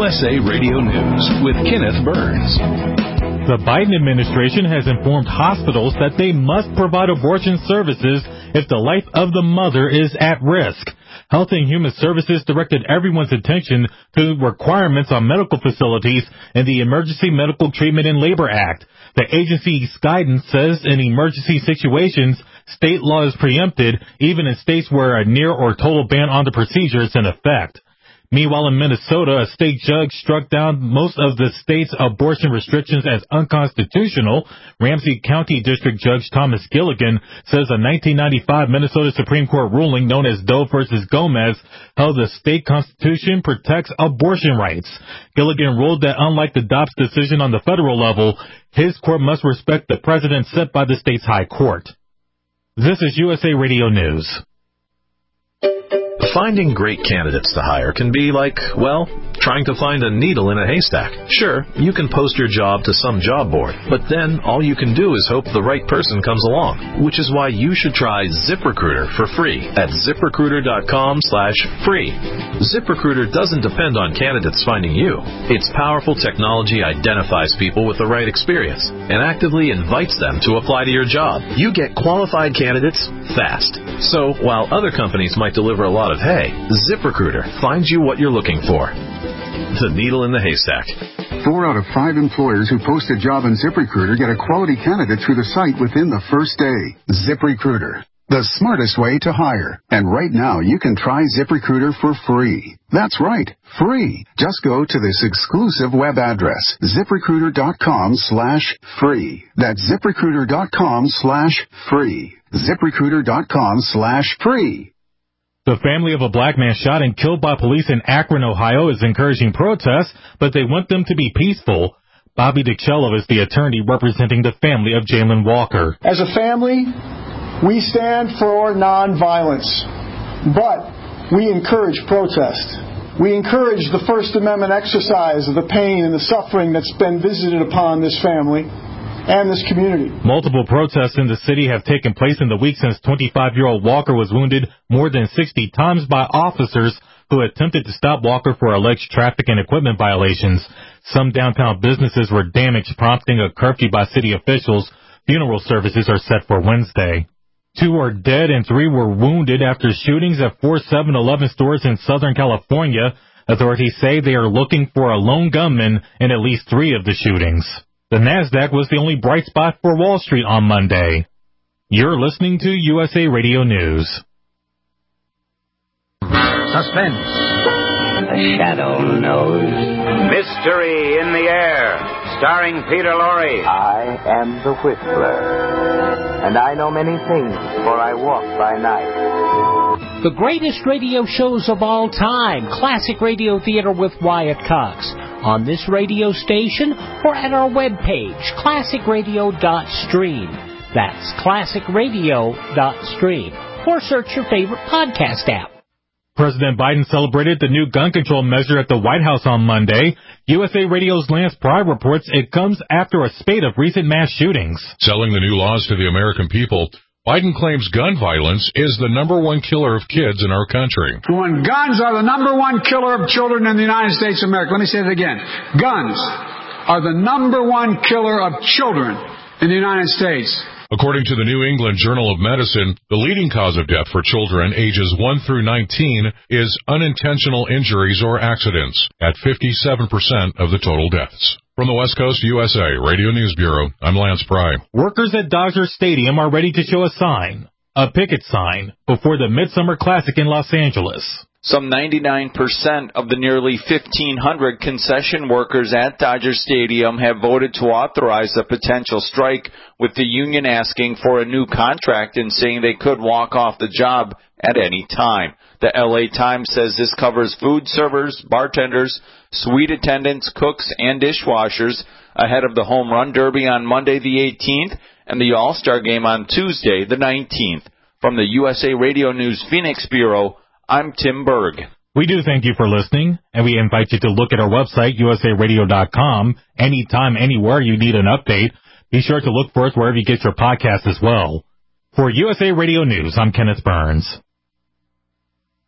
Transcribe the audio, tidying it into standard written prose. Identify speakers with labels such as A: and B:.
A: USA Radio News with Kenneth Burns.
B: The Biden administration has informed hospitals that they must provide abortion services if the life of the mother is at risk. Health and Human Services directed everyone's attention to requirements on medical facilities in the Emergency Medical Treatment and Labor Act. The agency's guidance says in emergency situations, state law is preempted, even in states where a near or total ban on the procedure is in effect. Meanwhile, in Minnesota, a state judge struck down most of the state's abortion restrictions as unconstitutional. Ramsey County District Judge Thomas Gilligan says a 1995 Minnesota Supreme Court ruling known as Doe v. Gomez held the state constitution protects abortion rights. Gilligan ruled that unlike the Dobbs decision on the federal level, his court must respect the precedent set by the state's high court. This is USA Radio News.
C: Finding great candidates to hire can be like, well, trying to find a needle in a haystack. Sure, you can post your job to some job board, but then all you can do is hope the right person comes along, which is why you should try ZipRecruiter for free at ZipRecruiter.com/free. ZipRecruiter doesn't depend on candidates finding you. Its powerful technology identifies people with the right experience and actively invites them to apply to your job. You get qualified candidates fast. So while other companies might deliver a lot of hay, ZipRecruiter finds you what you're looking for. The needle in the haystack.
D: 4 out of 5 employers who post a job on ZipRecruiter get a quality candidate through the site within the first day. ZipRecruiter, the smartest way to hire. And right now, you can try ZipRecruiter for free. That's right, free. Just go to this exclusive web address, ZipRecruiter.com/free. That's ZipRecruiter.com/free. ZipRecruiter.com/free.
B: The family of a black man shot and killed by police in Akron, Ohio is encouraging protests, but they want them to be peaceful. Bobby DiCello is the attorney representing the family of Jayland Walker.
E: As a family, we stand for nonviolence, but we encourage protest. We encourage the First Amendment exercise of the pain and the suffering that's been visited upon this family and this community.
B: Multiple protests in the city have taken place in the week since 25-year-old Walker was wounded more than 60 times by officers who attempted to stop Walker for alleged traffic and equipment violations. Some downtown businesses were damaged, prompting a curfew by city officials. Funeral services are set for Wednesday. 2 are dead and 3 were wounded after shootings at 4 7-Eleven stores in Southern California. Authorities say they are looking for a lone gunman in at least 3 of the shootings. The NASDAQ was the only bright spot for Wall Street on Monday. You're listening to USA Radio News.
F: Suspense.
G: The shadow knows.
F: Mystery in the air. Starring Peter Lorre.
G: I am the Whistler, and I know many things, for I walk by night.
H: The greatest radio shows of all time, Classic Radio Theater with Wyatt Cox, on this radio station or at our webpage, classicradio.stream. That's classicradio.stream. Or search your favorite podcast app.
B: President Biden celebrated the new gun control measure at the White House on Monday. USA Radio's Lance Pry reports it comes after a spate of recent mass shootings.
I: Selling the new laws to the American people, Biden claims gun violence is the number one killer of kids in our country.
E: When guns are the number one killer of children in the United States of America. Let me say it again. Guns are the number one killer of children in the United States.
I: According to the New England Journal of Medicine, the leading cause of death for children ages 1 through 19 is unintentional injuries or accidents, at 57% of the total deaths. From the West Coast USA Radio News Bureau, I'm Lance Pry.
B: Workers at Dodger Stadium are ready to show a picket sign, before the Midsummer Classic in Los Angeles.
J: Some 99% of the nearly 1,500 concession workers at Dodger Stadium have voted to authorize a potential strike, with the union asking for a new contract and saying they could walk off the job at any time. The LA Times says this covers food servers, bartenders, suite attendants, cooks, and dishwashers ahead of the Home Run Derby on Monday the 18th and the All-Star Game on Tuesday the 19th. From the USA Radio News Phoenix Bureau, I'm Tim Berg.
B: We do thank you for listening, and we invite you to look at our website, usaradio.com, anytime, anywhere you need an update. Be sure to look for us wherever you get your podcasts as well. For USA Radio News, I'm Kenneth Burns.